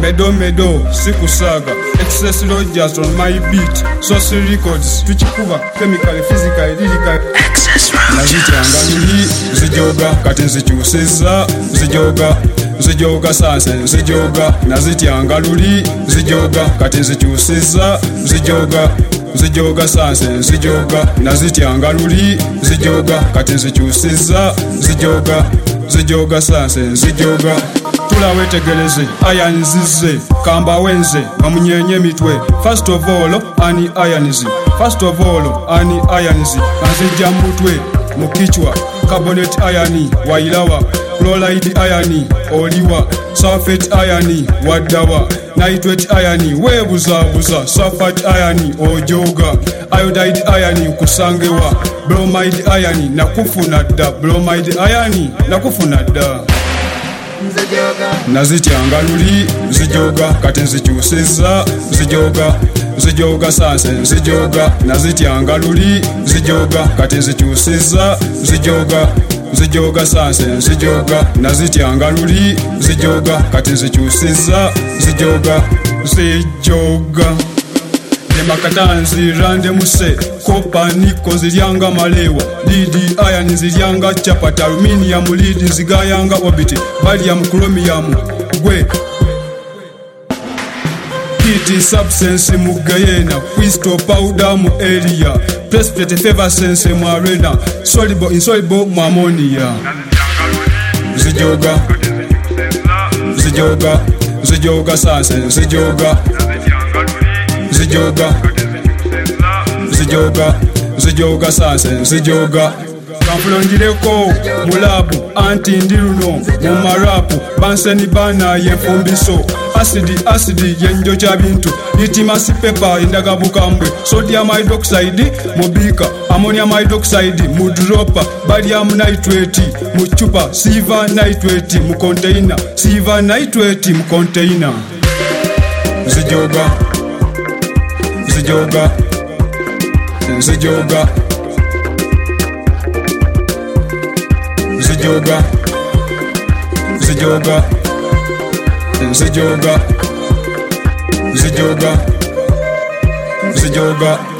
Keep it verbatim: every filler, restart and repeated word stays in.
medo medo sikusaga excess rogers on my beat social records tuchikuba chemical physical lyrical Excess nazitanga luli zijoga kati nzikyusiza zijoga zijoga sanse zijoga nazityanga luli zijoga kati nzikyusiza zijoga zijoga sanse zijoga nazityanga luli zijoga kati nzikyusiza zijoga zijoga sanse zijoga tulawetegereze ayanzize kamba wenze bamunyenye mitwe first of all ani ayanzi first of all ani ayanzi azijja mutwe mukichwa carbonate iron wailawa chloride iron oliwa sulfate iron wadawa nitrate iron webuzabuza sulfate iron ojoga iodide iron kusangewa bromide iron nakufuna dda bromide iron nakufuna dda nazityanga luli zijoga kati nzikyusiza zijoga zijoga sanse zijoga nazityanga luli zijoga kati nzikyusiza zijoga zijoga sanse zijoga nazityanga luli zijoga kati nzikyusiza zijoga zijoga nemakatanzi rande muse kopa niko zilyanga malewa lidi iron zilyanga chapati aluminium lidi zigayanga orbit barium chromium gwe kiti substance mugayena crystal powder mu area precipitate effervescence mu arena soluble insoluble mu ammonia zijoga zijoga zijoga sanse zijoga zijoga zijoga zijoga sanse zijoga kanfulongireko mulabu anti ndi luno mu marapu banseni bana yefumbiso asidi asidi yenjo kya bintu litmus paper endaga bukambwe sodium hydroxide mu bika ammonium hydroxide mu dropper barium nitrate mu chupa silver nitrate mu container silver nitrate mu container zijoga zijoga zijoga zijoga zijoga zijoga zijoga zijoga